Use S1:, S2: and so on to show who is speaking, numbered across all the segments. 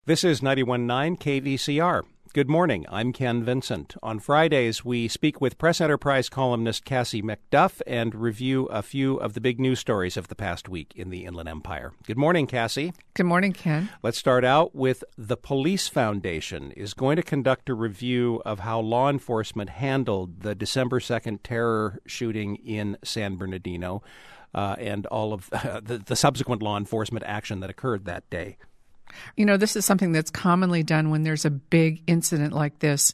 S1: This is 91.9 KVCR. Good morning. I'm Ken Vincent. On Fridays, we speak with Press Enterprise columnist Cassie McDuff and review a few of the big news stories of the past week in the Inland Empire. Good morning, Cassie.
S2: Good morning, Ken.
S1: Let's start out with the Police Foundation is going to conduct a review of how law enforcement handled the December 2nd terror shooting in San Bernardino and all of the subsequent law enforcement action that occurred that day.
S2: You know, this is something that's commonly done when there's a big incident like this.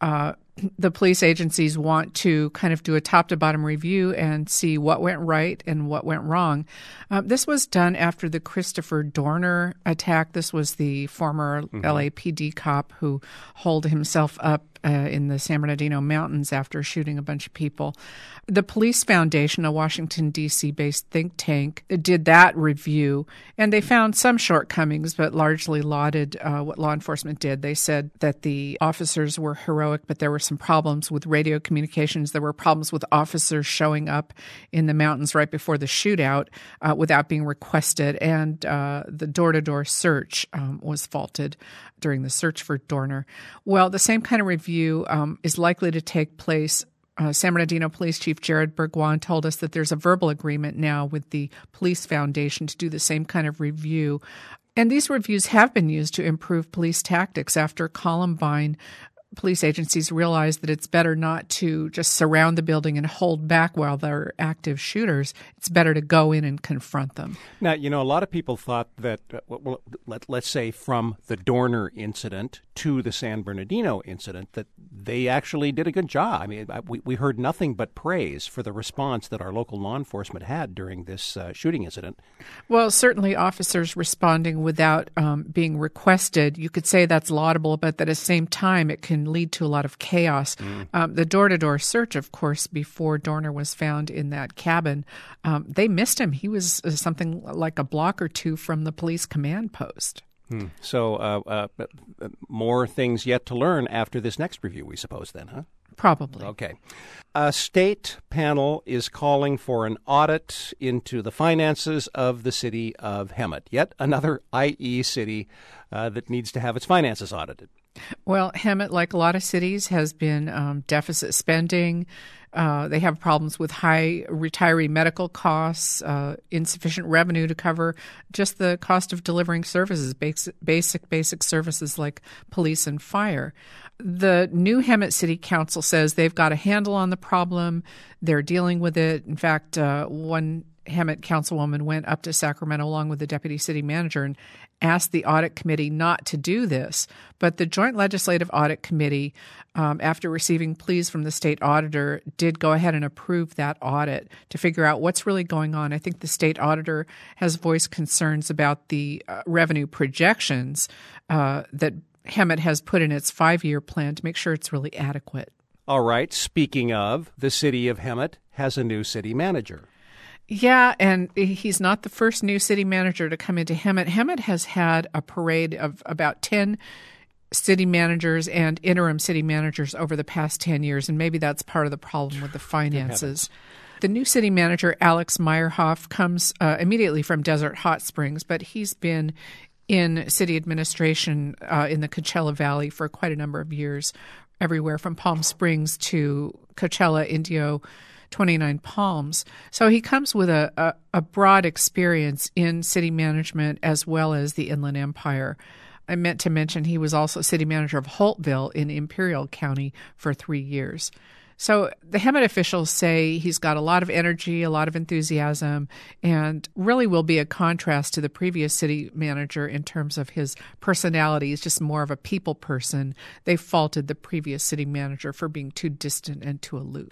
S2: The police agencies want to kind of do a top-to-bottom review and see what went right and what went wrong. This was done after the Christopher Dorner attack. This was the former LAPD cop who holed himself up in the San Bernardino Mountains after shooting a bunch of people. The Police Foundation, a Washington, D.C.-based think tank, did that review, and they found some shortcomings, but largely lauded what law enforcement did. They said that the officers were heroic, but there were some problems with radio communications. There were problems with officers showing up in the mountains right before the shootout without being requested, and the door-to-door search was faulted during the search for Dorner. Well, the same kind of review is likely to take place. San Bernardino Police Chief Jared Bourgoin told us that there's a verbal agreement now with the Police Foundation to do the same kind of review. And these reviews have been used to improve police tactics. After Columbine, police agencies realized that it's better not to just surround the building and hold back while there are active shooters. It's better to go in and confront them.
S1: Now, you know, a lot of people thought that, let's say from the Dorner incident to the San Bernardino incident, that they actually did a good job. I mean, we heard nothing but praise for the response that our local law enforcement had during this shooting incident. Well,
S2: certainly officers responding without being requested, you could say that's laudable, but at the same time, it can lead to a lot of chaos. The door-to-door search, of course, before Dorner was found in that cabin, they missed him. He was something like a block or two from the police command post.
S1: So more things yet to learn after this next review, we suppose, then, huh?
S2: Probably.
S1: Okay. A state panel is calling for an audit into the finances of the city of Hemet, yet another IE city that needs to have its finances audited.
S2: Well, Hemet, like a lot of cities, has been deficit spending. They have problems with high retiree medical costs, insufficient revenue to cover just the cost of delivering services, basic services like police and fire. The new Hemet City Council says they've got a handle on the problem. They're dealing with it. In fact, one Hemet councilwoman went up to Sacramento along with the deputy city manager and asked the audit committee not to do this. But the Joint Legislative Audit Committee, after receiving pleas from the state auditor, did go ahead and approve that audit to figure out what's really going on. I think the state auditor has voiced concerns about the revenue projections that Hemet has put in its 5-year plan to make sure it's really adequate.
S1: All right. Speaking of, the city of Hemet has a new city manager.
S2: Yeah, and he's not the first new city manager to come into Hemet. Hemet has had a parade of about 10 city managers and interim city managers over the past 10 years, and maybe that's part of the problem with the finances. The new city manager, Alex Meyerhoff, comes immediately from Desert Hot Springs, but he's been in city administration in the Coachella Valley for quite a number of years, everywhere from Palm Springs to Coachella, Indio, 29 Palms. So he comes with a broad experience in city management as well as the Inland Empire. I meant to mention he was also city manager of Holtville in Imperial County for 3 years. So the Hemet officials say he's got a lot of energy, a lot of enthusiasm, and really will be a contrast to the previous city manager in terms of his personality. He's just more of a people person. They faulted the previous city manager for being too distant and too aloof.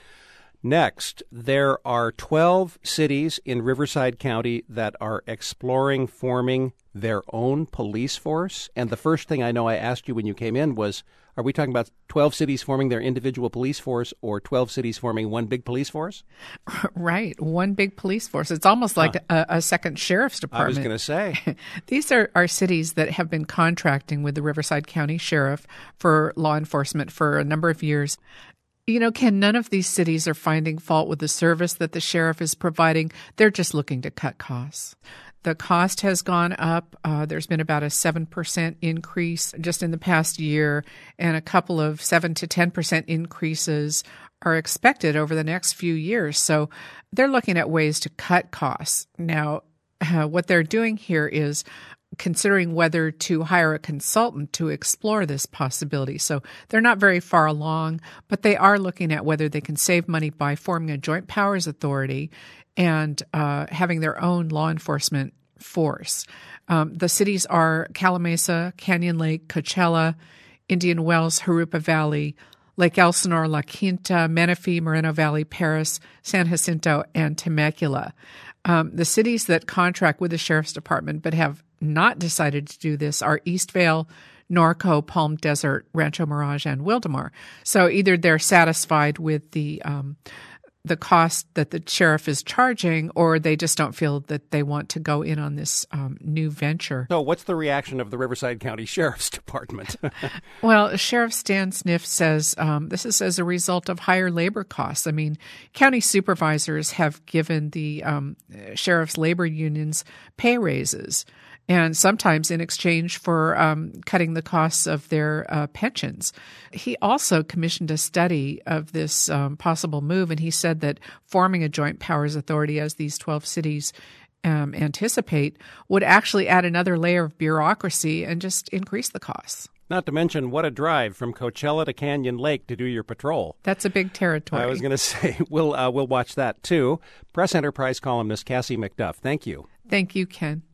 S1: Next, there are 12 cities in Riverside County that are exploring forming their own police force. And the first thing I know I asked you when you came in was, are we talking about 12 cities forming their individual police force or 12 cities forming one big police force?
S2: Right, one big police force. It's almost like a second sheriff's department.
S1: I was going to say.
S2: These are cities that have been contracting with the Riverside County Sheriff for law enforcement for a number of years. You know, Ken, none of these cities are finding fault with the service that the sheriff is providing. They're just looking to cut costs. The cost has gone up. There's been about a 7% increase just in the past year, and a couple of 7 to 10% increases are expected over the next few years. So they're looking at ways to cut costs. Now, what they're doing here is considering whether to hire a consultant to explore this possibility. So they're not very far along, but they are looking at whether they can save money by forming a joint powers authority and having their own law enforcement force. The cities are Calimesa, Canyon Lake, Coachella, Indian Wells, Jurupa Valley, Lake Elsinore, La Quinta, Menifee, Moreno Valley, Paris, San Jacinto, and Temecula. The cities that contract with the Sheriff's Department but have not decided to do this are Eastvale, Norco, Palm Desert, Rancho Mirage, and Wildomar. So either they're satisfied with the cost that the sheriff is charging, or they just don't feel that they want to go in on this new venture.
S1: So what's the reaction of the Riverside County Sheriff's Department?
S2: Well, Sheriff Stan Sniff says this is as a result of higher labor costs. I mean, county supervisors have given the sheriff's labor unions pay raises, and sometimes in exchange for cutting the costs of their pensions. He also commissioned a study of this possible move, and he said that forming a joint powers authority, as these 12 cities anticipate, would actually add another layer of bureaucracy and just increase the costs.
S1: Not to mention, what a drive from Coachella to Canyon Lake to do your patrol.
S2: That's a big territory.
S1: I was going to say, we'll watch that too. Press Enterprise columnist Cassie McDuff, thank you.
S2: Thank you, Ken.